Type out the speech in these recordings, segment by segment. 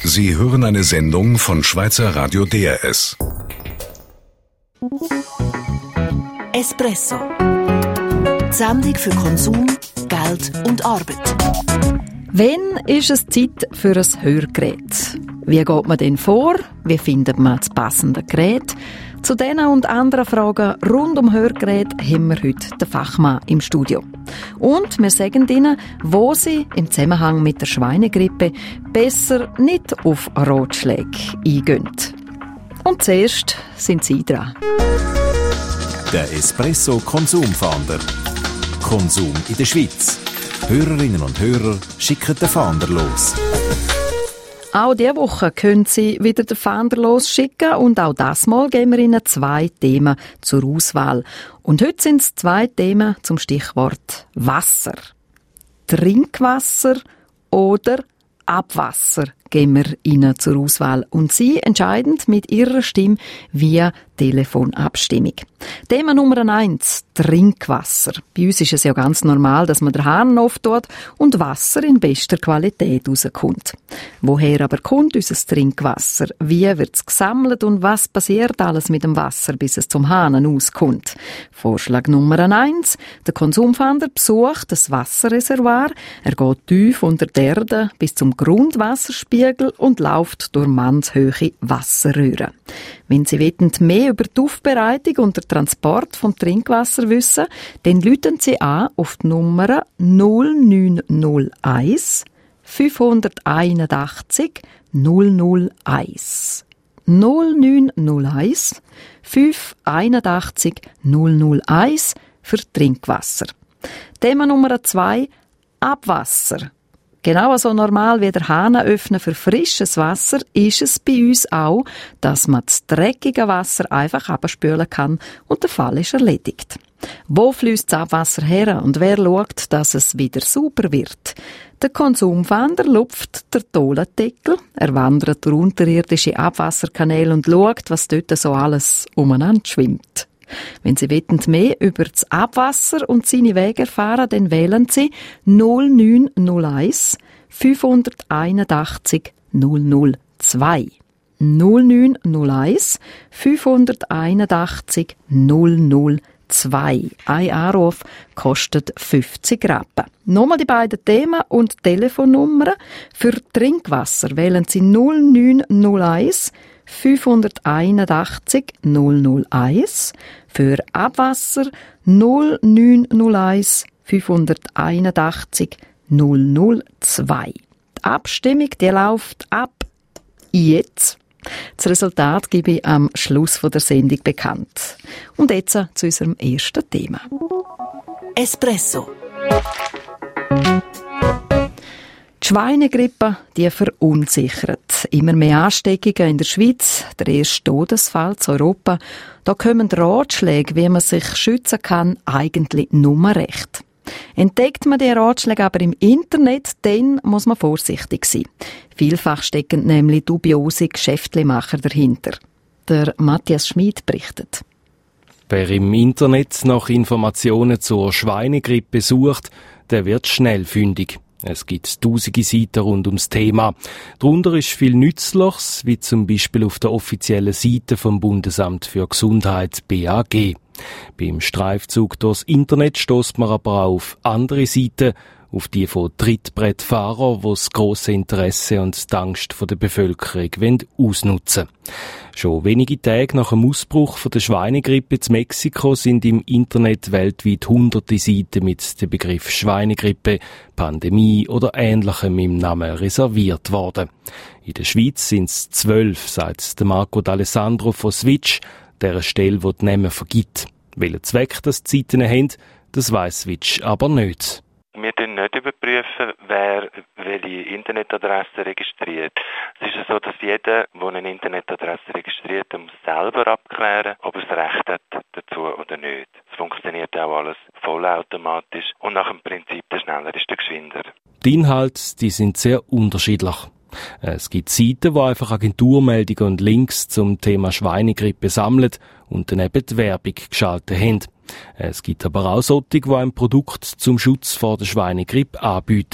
Sie hören eine Sendung von Schweizer Radio DRS. Espresso. Die Sendung für Konsum, Geld und Arbeit. Wann ist es Zeit für ein Hörgerät? Wie geht man denn vor? Wie findet man das passende Gerät? Zu diesen und anderen Fragen rund um Hörgerät haben wir heute den Fachmann im Studio. Und wir sagen Ihnen, wo Sie im Zusammenhang mit der Schweinegrippe besser nicht auf Ratschläge eingehen. Und zuerst sind Sie dran. Der Espresso Konsumfahnder. Konsum in der Schweiz. Hörerinnen und Hörer schicken den Fahnder los. Auch diese Woche können Sie wieder den Fahnder losschicken und auch das Mal geben wir Ihnen 2 Themen zur Auswahl. Und heute sind es 2 Themen zum Stichwort Wasser. Trinkwasser oder Abwasser geben wir Ihnen zur Auswahl. Und Sie entscheiden mit Ihrer Stimme via Telefonabstimmung. Thema Nummer 1, Trinkwasser. Bei uns ist es ja ganz normal, dass man den Hahn auftut und Wasser in bester Qualität rauskommt. Woher aber kommt unser Trinkwasser? Wie wird es gesammelt und was passiert alles mit dem Wasser, bis es zum Hahn auskommt? Vorschlag Nummer 1, der Konsumfahnder besucht das Wasserreservoir. Er geht tief unter der Erde bis zum Grundwasserspiegel und läuft durch mannshöhe Wasserröhren. Wenn Sie mehr über die Aufbereitung und den Transport vom Trinkwasser wissen, dann rufen Sie an auf die Nummer 0901 581 001. 0901 581 001 für Trinkwasser. Thema Nummer 2, Abwasser. Genau so normal wie der Hahn öffnen für frisches Wasser ist es bei uns auch, dass man das dreckige Wasser einfach abspülen kann und der Fall ist erledigt. Wo fließt das Abwasser her und wer schaut, dass es wieder sauber wird? Der Konsumfahnder lupft den Toilendeckel, er wandert durch unterirdische Abwasserkanäle und schaut, was dort so alles umeinander schwimmt. Wenn Sie mehr über das Abwasser und seine Wege erfahren, dann wählen Sie 0901 581 002. 0901 581 002. Ein Anruf kostet 50 Rappen. Nochmal die beiden Themen und Telefonnummern. Für Trinkwasser wählen Sie 0901 581 001, für Abwasser 0901 581 002. Die Abstimmung, die läuft ab jetzt. Das Resultat gebe ich am Schluss der Sendung bekannt. Und jetzt zu unserem ersten Thema. Espresso. Die Schweinegrippe, die verunsichert. Immer mehr Ansteckungen in der Schweiz, der erste Todesfall in Europa. Da kommen Ratschläge, wie man sich schützen kann, eigentlich nur recht. Entdeckt man die Ratschläge aber im Internet, dann muss man vorsichtig sein. Vielfach stecken nämlich dubiose Geschäftlimacher dahinter. Der Matthias Schmid berichtet. Wer im Internet nach Informationen zur Schweinegrippe sucht, der wird schnell fündig. Es gibt tausende Seiten rund ums Thema. Darunter ist viel Nützliches, wie zum Beispiel auf der offiziellen Seite vom Bundesamt für Gesundheit BAG. Beim Streifzug durchs Internet stösst man aber auch auf andere Seiten, auf die von Trittbrettfahrern, die das grosse Interesse und die Angst der Bevölkerung ausnutzen wollen. Schon wenige Tage nach dem Ausbruch der Schweinegrippe in Mexiko sind im Internet weltweit hunderte Seiten mit dem Begriff Schweinegrippe, Pandemie oder Ähnlichem im Namen reserviert worden. In der Schweiz sind es 12, sagt Marco D'Alessandro von Switch, der Stelle, die die Namen vergibt. Welchen Zweck das die Seiten haben, das weiss Switch aber nicht. Wir prüfen nicht überprüfen, wer welche Internetadresse registriert. Es ist so, dass jeder, der eine Internetadresse registriert, muss selber abklären, ob er das Recht hat dazu oder nicht. Es funktioniert auch alles vollautomatisch und nach dem Prinzip, der schneller ist der geschwinder. Die Inhalte, die sind sehr unterschiedlich. Es gibt Seiten, die einfach Agenturmeldungen und Links zum Thema Schweinegrippe sammeln und dann eben die Werbung geschaltet haben. Es gibt aber auch solche, die ein Produkt zum Schutz vor der Schweinegrippe anbieten.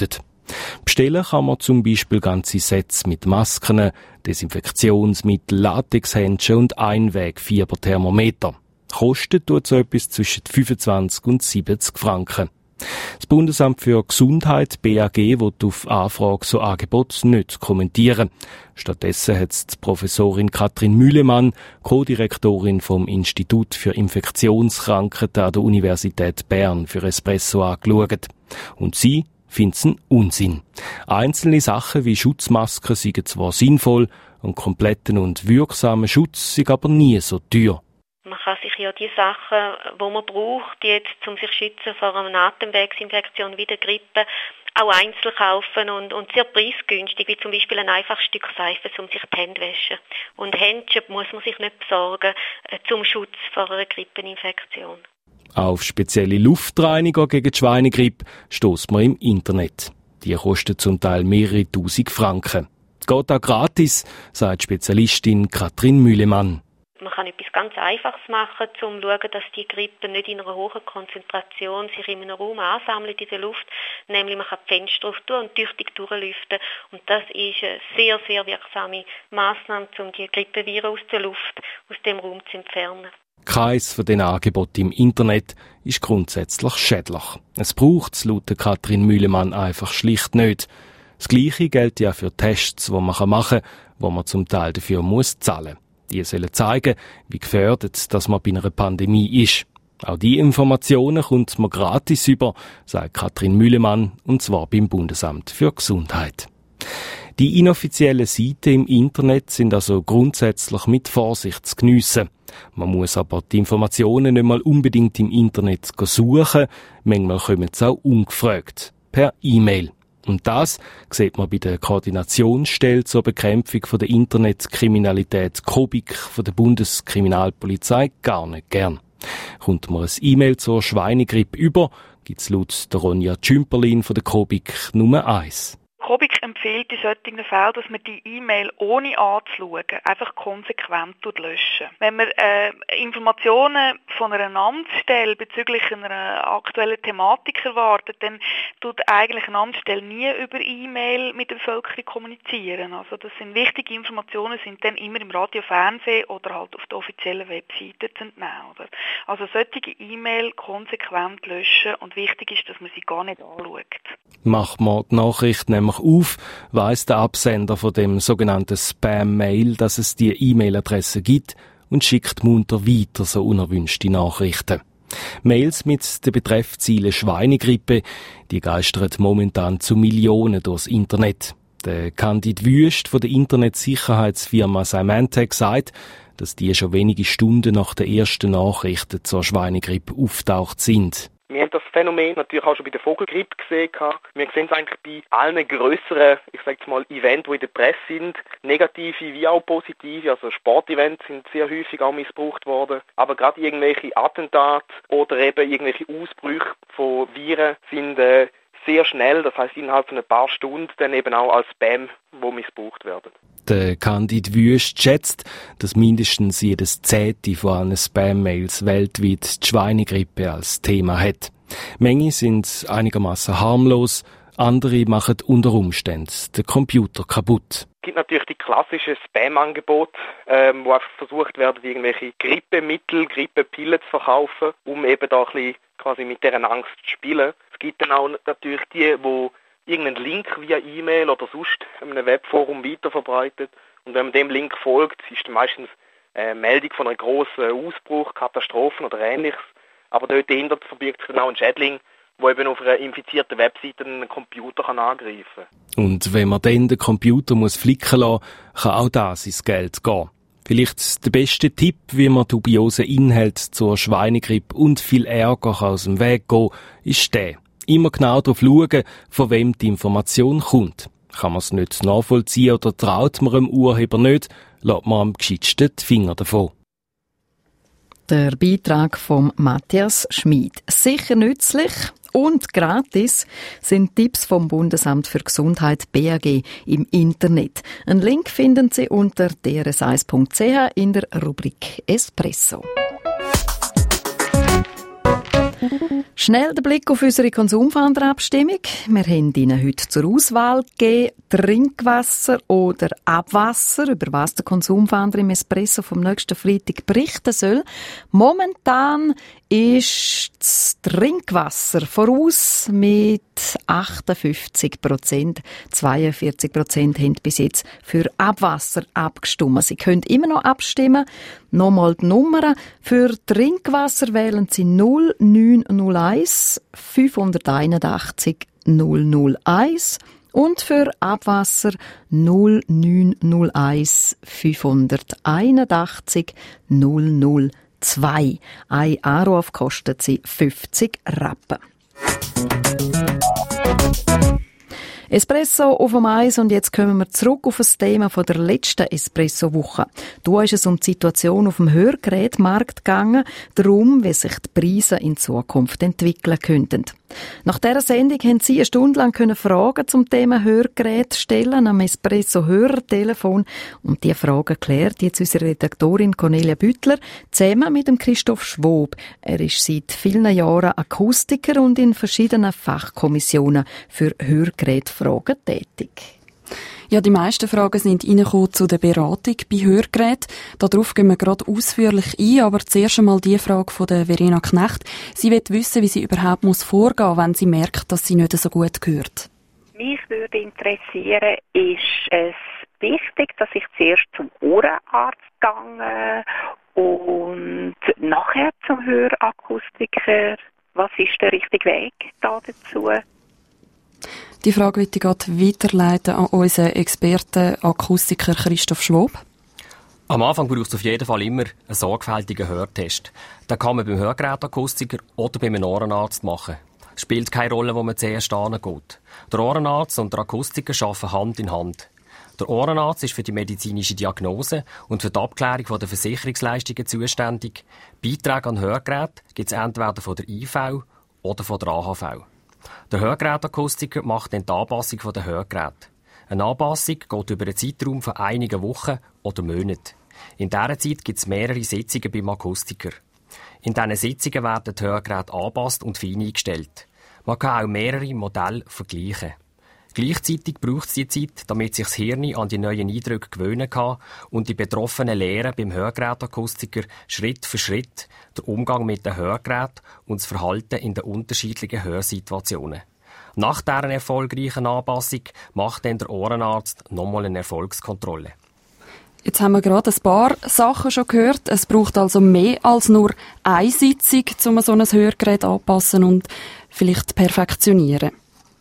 Bestellen kann man zum Beispiel ganze Sets mit Masken, Desinfektionsmittel, Latexhandschuhe und Einweg-Fieberthermometer. Kostet tut so etwas zwischen 25 und 70 Franken. Das Bundesamt für Gesundheit, BAG, will auf Anfrage so Angebote nicht kommentieren. Stattdessen hat die Professorin Katrin Mühlemann, Co-Direktorin vom Institut für Infektionskrankheiten an der Universität Bern, für Espresso angeschaut. Und sie findet es einen Unsinn. Einzelne Sachen wie Schutzmasken sind zwar sinnvoll, einen kompletten und wirksamen Schutz sind aber nie so teuer. Man kann sich ja die Sachen, die man braucht, jetzt, um sich zu schützen vor einer Atemwegsinfektion wie der Grippe, auch einzeln kaufen und sehr preisgünstig, wie zum Beispiel ein einfaches Stück Seife, um sich die Hände zu waschen. Und Händchen muss man sich nicht besorgen zum Schutz vor einer Grippeninfektion. Auf spezielle Luftreiniger gegen die Schweinegrippe stösst man im Internet. Die kosten zum Teil mehrere tausend Franken. Geht auch gratis, sagt Spezialistin Katrin Mühlemann. Man kann etwas ganz Einfaches machen, um zu schauen, dass die Grippe nicht in einer hohen Konzentration sich in einem Raum ansammelt in der Luft. Nämlich man kann die Fenster auftun und tüchtig durchlüften. Und das ist eine sehr, sehr wirksame Massnahme, um die Grippeviren aus der Luft, aus dem Raum zu entfernen. Keines von diesen Angeboten im Internet ist grundsätzlich schädlich. Es braucht es laut Katrin Mühlemann einfach schlicht nicht. Das Gleiche gilt ja für Tests, die man machen kann, wo man zum Teil dafür zahlen muss. Die sollen zeigen, wie gefährdet dass man bei einer Pandemie ist. Auch diese Informationen kommt man gratis über, sagt Katrin Mühlemann, und zwar beim Bundesamt für Gesundheit. Die inoffiziellen Seiten im Internet sind also grundsätzlich mit Vorsicht zu geniessen. Man muss aber die Informationen nicht mal unbedingt im Internet suchen, manchmal kommen sie auch ungefragt, per E-Mail. Und das sieht man bei der Koordinationsstelle zur Bekämpfung von der Internetkriminalität COBIC von der Bundeskriminalpolizei gar nicht gern. Kommt man ein E-Mail zur Schweinegrippe über, gibt es laut der Ronja Tschümperlin von der COBIC Nummer 1. COBIC empfiehlt in solchen Fällen, dass man die E-Mail ohne anzuschauen einfach konsequent löschen. Wenn man Informationen von einer Amtsstelle bezüglich einer aktuellen Thematik erwartet, dann tut eigentlich eine Amtsstelle nie über E-Mail mit der Bevölkerung kommunizieren. Also das sind wichtige Informationen, sind dann immer im Radio, Fernsehen oder halt auf der offiziellen Webseite zu entnehmen. Oder? Also solche E-Mail konsequent löschen und wichtig ist, dass man sie gar nicht anschaut. Macht man die Nachricht nämlich auf, weiss der Absender von dem sogenannten Spam-Mail, dass es die E-Mail-Adresse gibt und schickt munter weiter so unerwünschte Nachrichten. Mails mit den Betreffzielen Schweinegrippe, die geistern momentan zu Millionen durchs Internet. Der Candid Wüst von der Internetsicherheitsfirma Symantec sagt, dass die schon wenige Stunden nach den ersten Nachrichten zur Schweinegrippe auftaucht sind. Wir haben das Phänomen natürlich auch schon bei der Vogelgrippe gesehen. Wir sehen es eigentlich bei allen grösseren, ich sage mal, Events, die in der Presse sind, negative wie auch positive. Also Sportevents sind sehr häufig auch missbraucht worden. Aber gerade irgendwelche Attentate oder eben irgendwelche Ausbrüche von Viren sind sehr schnell, das heisst innerhalb von ein paar Stunden, dann eben auch als Spam, wo missbraucht werden. Der Candid Wüst schätzt, dass mindestens jedes 10. von allen Spam-Mails weltweit die Schweinegrippe als Thema hat. Manche sind einigermaßen harmlos, andere machen unter Umständen den Computer kaputt. Es gibt natürlich die klassischen Spam-Angebote, wo einfach versucht werden, irgendwelche Grippemittel, Grippepillen zu verkaufen, um eben da ein bisschen quasi mit deren Angst zu spielen. Es gibt dann auch natürlich die irgendeinen Link via E-Mail oder sonst einem Webforum weiterverbreitet. Und wenn man dem Link folgt, ist dann meistens eine Meldung von einem grossen Ausbruch, Katastrophen oder Ähnliches. Aber dort dahinter verbirgt sich dann auch ein Schädling, der eben auf einer infizierten Webseite einen Computer angreifen kann. Und wenn man dann den Computer flicken lassen muss, kann auch das ins Geld gehen. Vielleicht der beste Tipp, wie man dubiose Inhalte zur Schweinegrippe und viel Ärger aus dem Weg gehen, ist der. Immer genau darauf schauen, von wem die Information kommt. Kann man es nicht nachvollziehen oder traut man dem Urheber nicht, lässt man am gescheitsten die Finger davon. Der Beitrag von Matthias Schmid. Sicher nützlich und gratis sind Tipps vom Bundesamt für Gesundheit BAG im Internet. Einen Link finden Sie unter drs1.ch in der Rubrik Espresso. Schnell der Blick auf unsere Konsumfanderabstimmung. Wir haben Ihnen heute zur Auswahl gegeben, Trinkwasser oder Abwasser, über was der Konsumfander im Espresso vom nächsten Freitag berichten soll. Momentan ist das Trinkwasser voraus mit 58%. 42% haben bis jetzt für Abwasser abgestimmt. Sie können immer noch abstimmen. Nochmal die Nummern. Für Trinkwasser wählen Sie 0901 581 001 und für Abwasser 0901 581 002. Ein Anruf kostet Sie 50 Rappen. Espresso auf dem Eis und jetzt kommen wir zurück auf das Thema von der letzten Espresso-Woche. Da ist es um die Situation auf dem Hörgerätmarkt gegangen, darum, wie sich die Preise in Zukunft entwickeln könnten. Nach dieser Sendung haben Sie eine Stunde lang Fragen zum Thema Hörgerät stellen am Espresso-Hörertelefon und diese Fragen klärt jetzt unsere Redaktorin Cornelia Büttler zusammen mit dem Christoph Schwob. Er ist seit vielen Jahren Akustiker und in verschiedenen Fachkommissionen für Hörgerätfragen tätig. Ja, die meisten Fragen sind reingekommen zu der Beratung bei Hörgeräten. Darauf gehen wir gerade ausführlich ein, aber zuerst einmal die Frage von der Verena Knecht. Sie will wissen, wie sie überhaupt vorgehen muss, wenn sie merkt, dass sie nicht so gut hört. Mich würde interessieren, ist es wichtig, dass ich zuerst zum Ohrenarzt gehe und nachher zum Hörakustiker? Was ist der richtige Weg dazu? Die Frage möchte ich gerade weiterleiten an unseren Experten Akustiker Christoph Schwob. Am Anfang braucht es auf jeden Fall immer einen sorgfältigen Hörtest. Den kann man beim Hörgerätakustiker oder beim Ohrenarzt machen. Es spielt keine Rolle, wo man zuerst hingeht. Der Ohrenarzt und der Akustiker arbeiten Hand in Hand. Der Ohrenarzt ist für die medizinische Diagnose und für die Abklärung der Versicherungsleistungen zuständig. Beiträge an Hörgeräte gibt es entweder von der IV oder von der AHV. Der Hörgerätakustiker macht dann die Anpassung der Hörgeräte. Eine Anpassung geht über einen Zeitraum von einigen Wochen oder Monaten. In dieser Zeit gibt es mehrere Sitzungen beim Akustiker. In diesen Sitzungen werden die Hörgeräte angepasst und fein eingestellt. Man kann auch mehrere Modelle vergleichen. Gleichzeitig braucht es die Zeit, damit sich das Hirn an die neuen Eindrücke gewöhnen kann und die Betroffenen lernen beim Hörgerätakustiker Schritt für Schritt den Umgang mit den Hörgeräten und das Verhalten in den unterschiedlichen Hörsituationen. Nach dieser erfolgreichen Anpassung macht dann der Ohrenarzt nochmal eine Erfolgskontrolle. Jetzt haben wir gerade ein paar Sachen schon gehört. Es braucht also mehr als nur eine Sitzung, um so ein Hörgerät anpassen und vielleicht perfektionieren.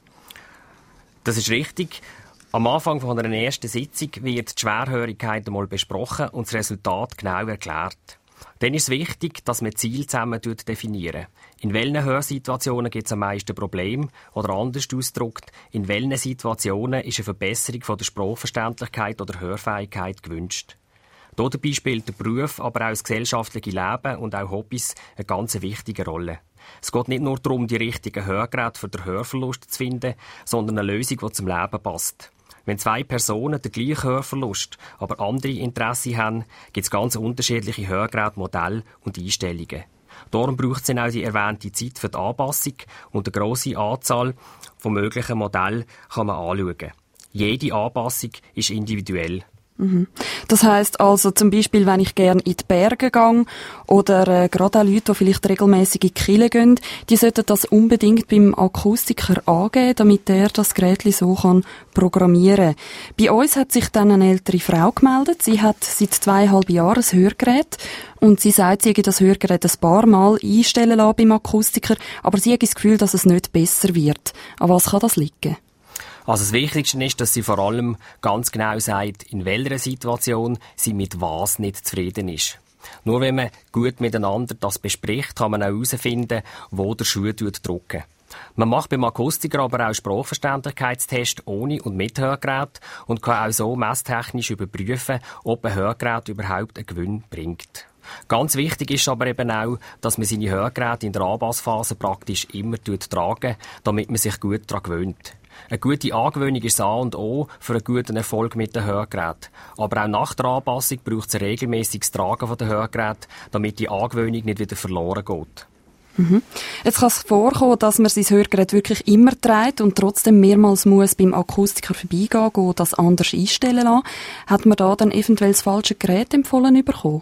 Das ist richtig. Am Anfang von einer ersten Sitzung wird die Schwerhörigkeit einmal besprochen und das Resultat genau erklärt. Dann ist es wichtig, dass man Ziele zusammen definieren. In welchen Hörsituationen gibt es am meisten Probleme? Oder anders ausgedrückt, in welchen Situationen ist eine Verbesserung von der Sprachverständlichkeit oder Hörfähigkeit gewünscht? Dabei spielt der Beruf, aber auch das gesellschaftliche Leben und auch Hobbys eine ganz wichtige Rolle. Es geht nicht nur darum, die richtigen Hörgeräte für den Hörverlust zu finden, sondern eine Lösung, die zum Leben passt. Wenn zwei Personen den gleichen Hörverlust, aber andere Interessen haben, gibt es ganz unterschiedliche Hörgerätmodelle und Einstellungen. Darum braucht es dann auch die erwähnte Zeit für die Anpassung und eine grosse Anzahl von möglichen Modellen kann man anschauen. Jede Anpassung ist individuell. Das heisst also zum Beispiel, wenn ich gerne in die Berge gehe oder gerade auch Leute, die vielleicht regelmässig in die Kirche gehen, die sollten das unbedingt beim Akustiker angeben, damit er das Gerät so kann programmieren kann. Bei uns hat sich dann eine ältere Frau gemeldet. Sie hat seit 2,5 Jahren ein Hörgerät und sie sagt, sie habe das Hörgerät ein paar Mal einstellen lassen beim Akustiker, aber sie hat das Gefühl, dass es nicht besser wird. An was kann das liegen? Also das Wichtigste ist, dass sie vor allem ganz genau sagt, in welcher Situation sie mit was nicht zufrieden ist. Nur wenn man gut miteinander das bespricht, kann man auch herausfinden, wo der Schuh drückt. Man macht beim Akustiker aber auch Sprachverständlichkeitstests ohne und mit Hörgerät und kann auch so messtechnisch überprüfen, ob ein Hörgerät überhaupt einen Gewinn bringt. Ganz wichtig ist aber eben auch, dass man seine Hörgeräte in der Anpassphase praktisch immer tragen, damit man sich gut daran gewöhnt. Eine gute Angewöhnung ist A und O für einen guten Erfolg mit den Hörgeräten. Aber auch nach der Anpassung braucht es ein regelmäßiges Tragen der Hörgeräte, damit die Angewöhnung nicht wieder verloren geht. Jetzt kann es vorkommen, dass man sein Hörgerät wirklich immer trägt und trotzdem mehrmals muss beim Akustiker vorbeigehen gehen, das anders einstellen lassen. Hat man da dann eventuell das falsche Gerät empfohlen bekommen?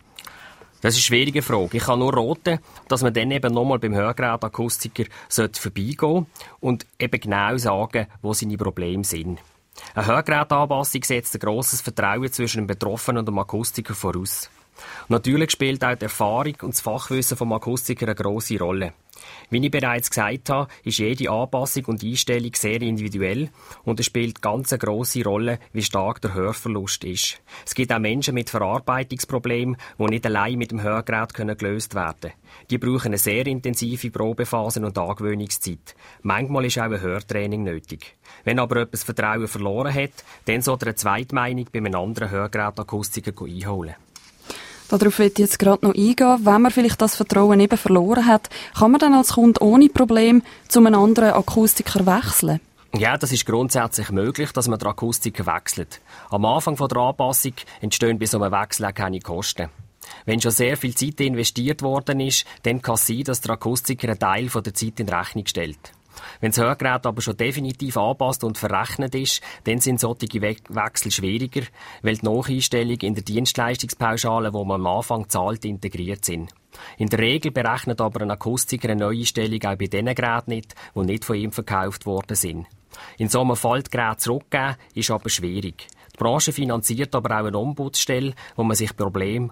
Das ist eine schwierige Frage. Ich kann nur raten, dass man dann eben nochmal beim Hörgerätakustiker vorbeigehen sollte und eben genau sagen, wo seine Probleme sind. Eine Hörgerätanpassung setzt ein grosses Vertrauen zwischen dem Betroffenen und dem Akustiker voraus. Natürlich spielt auch die Erfahrung und das Fachwissen vom Akustiker eine grosse Rolle. Wie ich bereits gesagt habe, ist jede Anpassung und Einstellung sehr individuell und es spielt ganz eine grosse Rolle, wie stark der Hörverlust ist. Es gibt auch Menschen mit Verarbeitungsproblemen, die nicht allein mit dem Hörgerät gelöst werden können. Die brauchen eine sehr intensive Probephase und Angewöhnungszeit. Manchmal ist auch ein Hörtraining nötig. Wenn aber jemand das Vertrauen verloren hat, dann sollte er eine Zweitmeinung bei einem anderen Hörgerätakustiker einholen. Darauf will ich jetzt gerade noch eingehen. Wenn man vielleicht das Vertrauen eben verloren hat, kann man dann als Kunde ohne Problem zu einem anderen Akustiker wechseln? Ja, das ist grundsätzlich möglich, dass man den Akustiker wechselt. Am Anfang der Anpassung entstehen bei so einem Wechsel auch keine Kosten. Wenn schon sehr viel Zeit investiert worden ist, dann kann es sein, dass der Akustiker einen Teil der Zeit in Rechnung stellt. Wenn das Hörgerät aber schon definitiv angepasst und verrechnet ist, dann sind solche Wechsel schwieriger, weil die Nacheinstellungen in der Dienstleistungspauschale, die man am Anfang zahlt, integriert sind. In der Regel berechnet aber ein Akustiker eine Neueinstellung auch bei den Geräten nicht, die nicht von ihm verkauft worden sind. In so einem Fall die Geräte zurückgeben, ist aber schwierig. Die Branche finanziert aber auch eine Ombudsstelle, wo man sich anwenden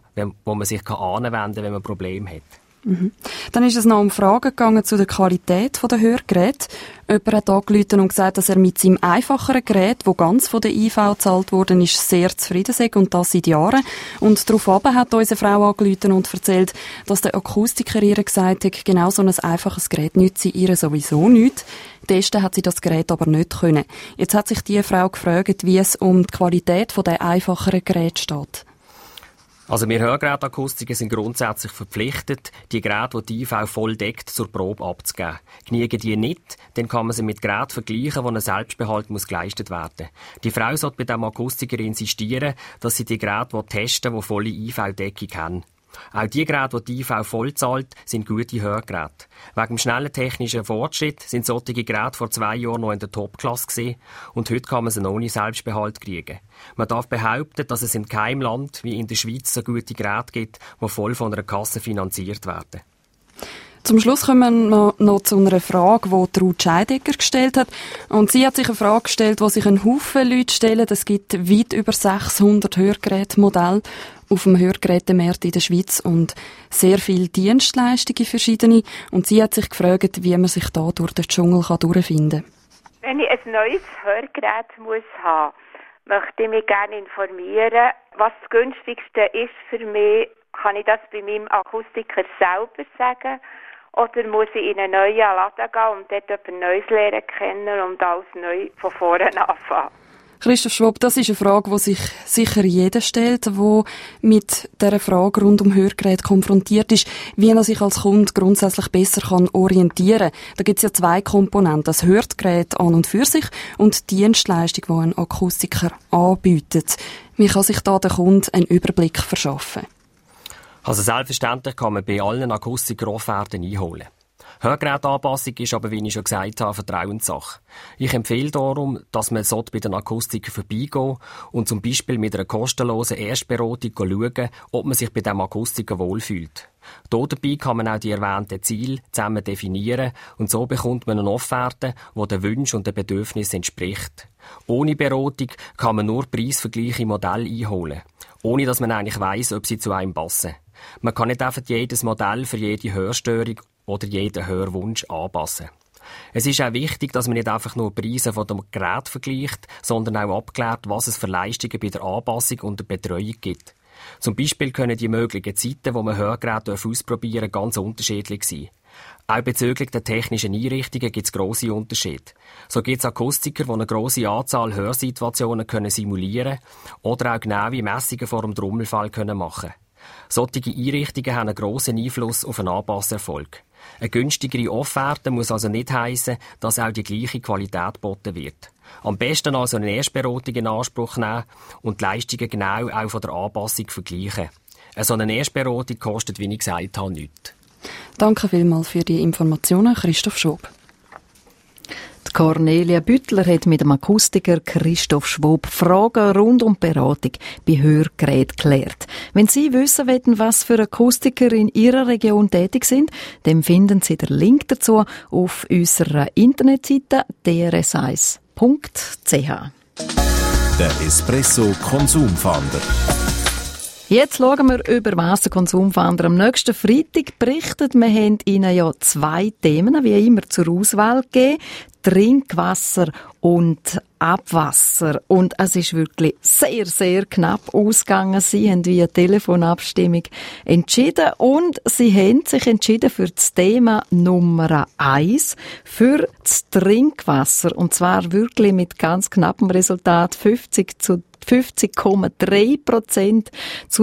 kann, wenn man Probleme hat. Dann ist es noch um Fragen gegangen zu der Qualität der Hörgeräte. Jemand hat angerufen und gesagt, dass er mit seinem einfacheren Gerät, das ganz von der IV gezahlt worden ist, sehr zufrieden sei und das seit Jahren. Und daraufhin hat unsere Frau angerufen und erzählt, dass der Akustiker ihr gesagt hat, genau so ein einfaches Gerät nütze ihr sowieso nicht. Testen hat sie das Gerät aber nicht können. Jetzt hat sich die Frau gefragt, wie es um die Qualität der einfacheren Geräte steht. Also wir Hörgerätakustiker sind grundsätzlich verpflichtet, die Geräte, die IV voll deckt, zur Probe abzugeben. Genügen die nicht, dann kann man sie mit Geräten vergleichen, wo ein Selbstbehalt geleistet werden muss. Die Frau sollte bei dem Akustiker insistieren, dass sie die Geräte testen, die volle IV-Deckung haben. Auch die Geräte, die IV voll zahlt, sind gute Hörgeräte. Wegen dem schnellen technischen Fortschritt sind solche Geräte vor 2 Jahren noch in der Topklasse gewesen und heute kann man sie ohne Selbstbehalt kriegen. Man darf behaupten, dass es in keinem Land wie in der Schweiz so gute Geräte gibt, die voll von einer Kasse finanziert werden. Zum Schluss kommen wir noch zu einer Frage, die Ruth Scheidegger gestellt hat. Und sie hat sich eine Frage gestellt, die sich ein Haufen Leute stellen. Es gibt weit über 600 Hörgerätmodelle auf dem Hörgerätemarkt in der Schweiz und sehr viele Dienstleistungen verschiedene. Und sie hat sich gefragt, wie man sich da durch den Dschungel durchfinden kann. Wenn ich ein neues Hörgerät haben muss, möchte ich mich gerne informieren, was das günstigste ist für mich. Kann ich das bei meinem Akustiker selber sagen? Oder muss ich in einen neuen Laden gehen und dort etwas Neues lernen kennen und alles neu von vorne anfangen? Christoph Schwab, das ist eine Frage, die sich sicher jeder stellt, der mit dieser Frage rund um Hörgeräte konfrontiert ist, wie er sich als Kunde grundsätzlich besser orientieren kann. Da gibt es ja 2 Komponenten, das Hörgerät an und für sich und die Dienstleistung, die ein Akustiker anbietet. Wie kann sich da der Kunde einen Überblick verschaffen? Also selbstverständlich kann man bei allen Akustikern Offerten einholen. Hörgerätanpassung ist aber, wie ich schon gesagt habe, Vertrauenssache. Ich empfehle darum, dass man bei den Akustikern vorbeigehen und zum Beispiel mit einer kostenlosen Erstberatung schauen, ob man sich bei dem Akustiker wohlfühlt. Dabei kann man auch die erwähnten Ziele zusammen definieren und so bekommt man eine Offerte, die den Wünschen und den Bedürfnissen entspricht. Ohne Beratung kann man nur preisvergleiche Modelle einholen, ohne dass man eigentlich weiss, ob sie zu einem passen. Man kann nicht einfach jedes Modell für jede Hörstörung oder jeden Hörwunsch anpassen. Es ist auch wichtig, dass man nicht einfach nur Preise von dem Gerät vergleicht, sondern auch abklärt, was es für Leistungen bei der Anpassung und der Betreuung gibt. Zum Beispiel können die möglichen Zeiten, wo man Hörgeräte ausprobieren darf, ganz unterschiedlich sein. Auch bezüglich der technischen Einrichtungen gibt es grosse Unterschiede. So gibt es Akustiker, die eine grosse Anzahl Hörsituationen simulieren können oder auch genaue Messungen vor dem Trommelfell machen können. Solche Einrichtungen haben einen grossen Einfluss auf den Anpasserfolg. Eine günstigere Offerte muss also nicht heissen, dass auch die gleiche Qualität geboten wird. Am besten also eine Erstberatung in Anspruch nehmen und die Leistungen genau auch von der Anpassung vergleichen. So eine Erstberatung kostet, wie ich gesagt habe, nichts. Danke vielmals für die Informationen, Christoph Schob. Cornelia Büttler hat mit dem Akustiker Christoph Schwob Fragen rund um die Beratung bei Hörgeräten geklärt. Wenn Sie wissen wollen, was für Akustiker in Ihrer Region tätig sind, dann finden Sie den Link dazu auf unserer Internetseite drs1.ch. Der Espresso Konsumfahnder. Jetzt schauen wir über was der Konsumfahnder am nächsten Freitag berichtet. Wir haben Ihnen ja 2 Themen, wie immer, zur Auswahl gegeben. Trinkwasser und Abwasser. Und es ist wirklich sehr, sehr knapp ausgegangen. Sie haben via Telefonabstimmung entschieden und Sie haben sich entschieden für das Thema Nummer 1, für das Trinkwasser. Und zwar wirklich mit ganz knappem Resultat 50,3% zu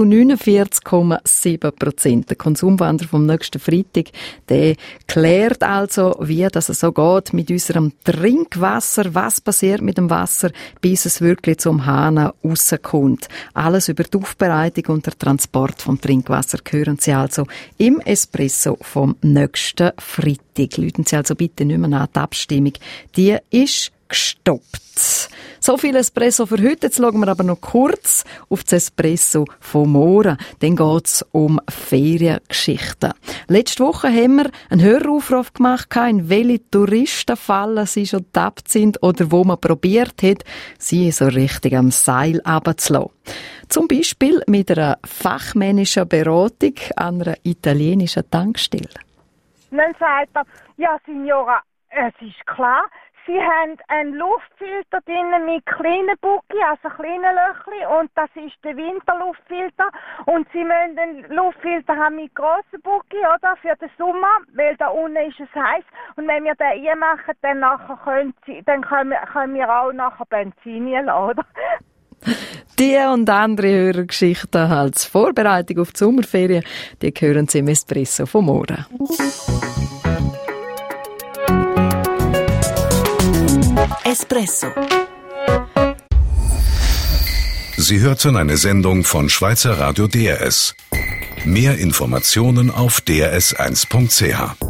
49,7%. Der Konsumwandler vom nächsten Freitag, der klärt also, wie das so geht mit unserem Trinkwasser, was passiert mit dem Wasser, bis es wirklich zum Hahn rauskommt. Alles über die Aufbereitung und den Transport vom Trinkwasser hören Sie also im Espresso vom nächsten Freitag. Läuten Sie also bitte nicht mehr an die Abstimmung. Die ist gestoppt. So viel Espresso für heute. Jetzt schauen wir aber noch kurz auf das Espresso von morgen. Dann geht es um Feriengeschichten. Letzte Woche haben wir einen Höreraufruf gemacht, in welche Touristenfallen sie schon getappt sind oder wo man probiert hat, sie so richtig am Seil runterzulassen. Zum Beispiel mit einer fachmännischen Beratung an einer italienischen Tankstelle. Dann sagt er, ja Signora, es ist klar, Sie haben einen Luftfilter drinnen mit kleinen Bucki, also kleinen Löchli, und das ist der Winterluftfilter. Und Sie müssen den Luftfilter haben mit grossen Bucki, oder, für den Sommer, weil da unten ist es heiß. Und wenn wir den reinmachen, dann nachher können wir auch nachher Benzin lassen, oder? Die und andere Hörergeschichten als Vorbereitung auf die Sommerferien, die hören Sie im Espresso von morgen. Espresso. Sie hörten eine Sendung von Schweizer Radio DRS. Mehr Informationen auf drs1.ch.